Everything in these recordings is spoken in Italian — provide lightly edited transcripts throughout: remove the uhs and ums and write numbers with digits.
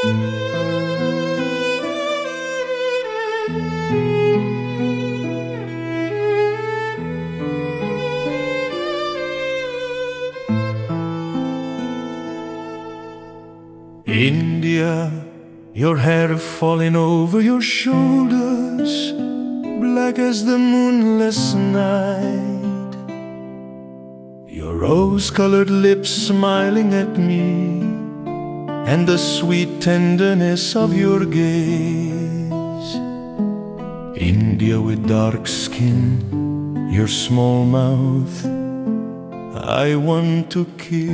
India, your hair falling over your shoulders, black as the moonless night. Your rose-colored lips smiling at me, and the sweet tenderness of your gaze. India with dark skin, your small mouth, I want to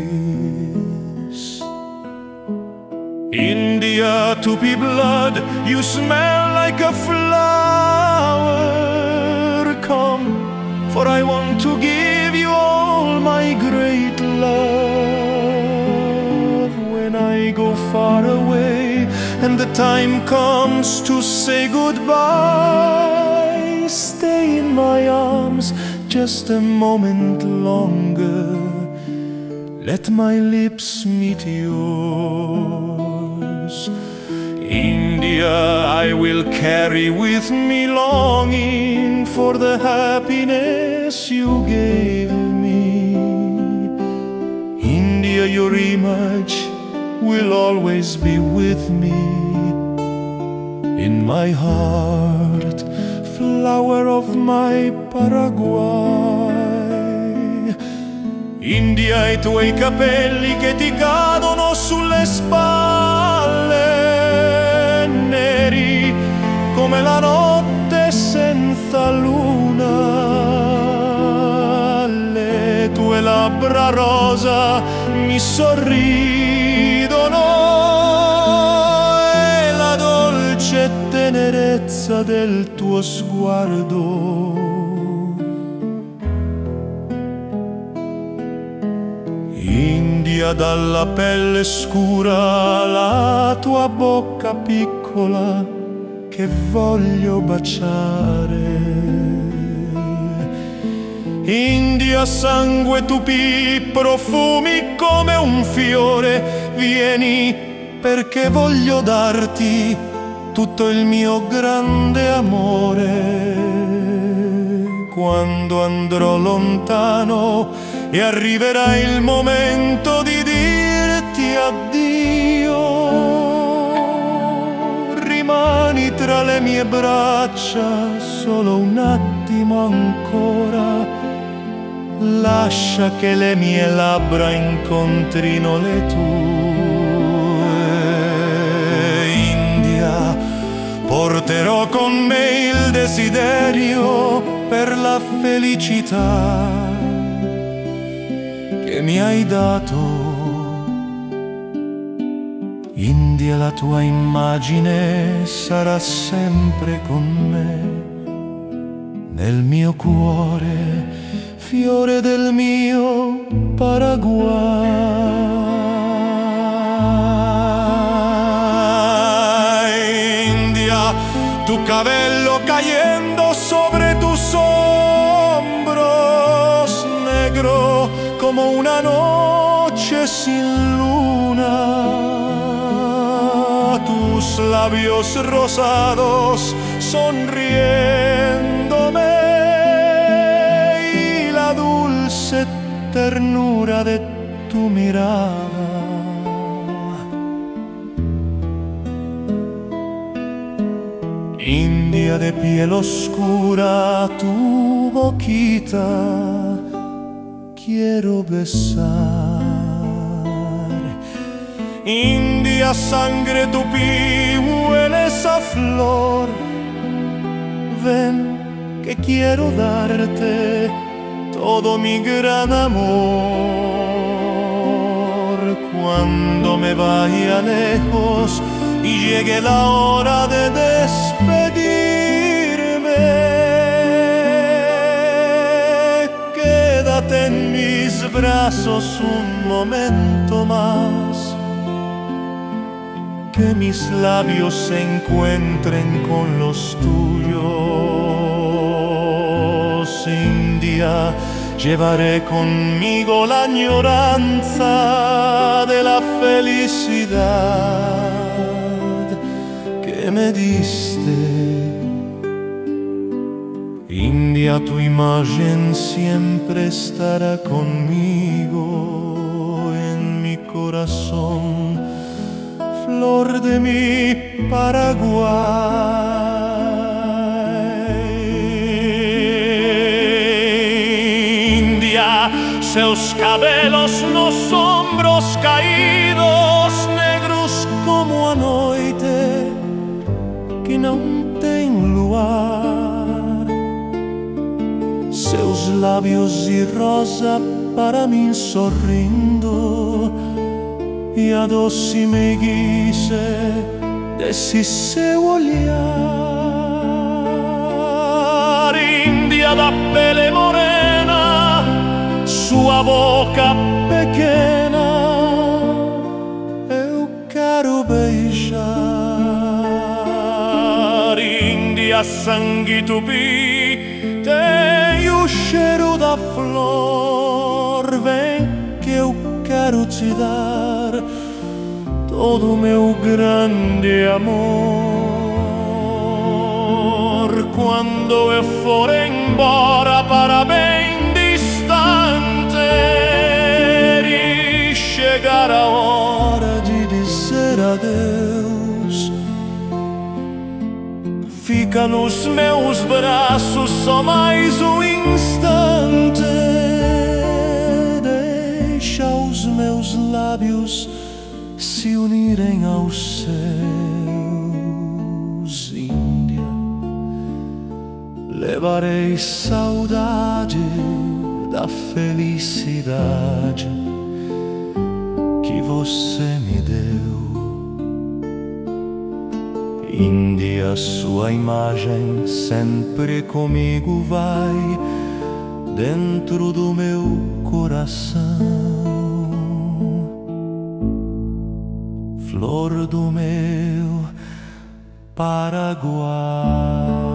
kiss. India, to be blood, you smell like a flower. Come, for I want to give you all my great love. When I go far away and the time comes to say goodbye, stay in my arms just a moment longer. Let my lips meet yours. India, I will carry with me longing for the happiness you gave me. India, your image will always be with me. In my heart, flower of my Paraguay. India, i tuoi capelli che ti cadono sulle spalle, neri come la notte senza luna. Le tue labbra rosa mi sorridono e la dolce tenerezza del tuo sguardo. India, dalla pelle scura la tua bocca piccola che voglio baciare. India, sangue tupì, profumi come un fiore. Vieni perché voglio darti tutto il mio grande amore. Quando andrò lontano e arriverà il momento di dirti addio, rimani tra le mie braccia solo un attimo ancora. Lascia che le mie labbra incontrino le tue. India, porterò con me il desiderio per la felicità che mi hai dato. India, la tua immagine sarà sempre con me, nel mio cuore, fiore del mio Paraguay. India, tu cabello cayendo sobre tus hombros, negro como una noche sin luna, tus labios rosados sonriéndome y la dulce ternura de tu mirada. India, de piel oscura, tu boquita quiero besar. India, sangre tupí, hueles a flor. Ven que quiero darte todo mi gran amor. Cuando me vaya lejos y llegue la hora de despedirme, quédate en mis brazos un momento más, que mis labios se encuentren con los tuyos. India, llevaré conmigo la añoranza de la felicidad. me diste. India, tu imagen siempre estará conmigo en mi corazón, flor de mi Paraguay. India, seus cabelos nos ombros caídos, negros como a noite que não tem luar, seus lábios e rosa para mim sorrindo, e a doce meiguice desse seu olhar. Índia da pele morena, sua boca pequena, eu quero beijar. Índia, sangue tupi, tem o cheiro da flor, vem que eu quero te dar todo o meu grande amor. Quando eu for embora para bem distante e chegar a hora de dizer adeus, fica nos meus braços só mais um instante, deixa os meus lábios se unirem aos seus. Índia, levarei saudade da felicidade que você me deu. Índia, sua imagem sempre comigo vai dentro do meu coração, flor do meu Paraguai.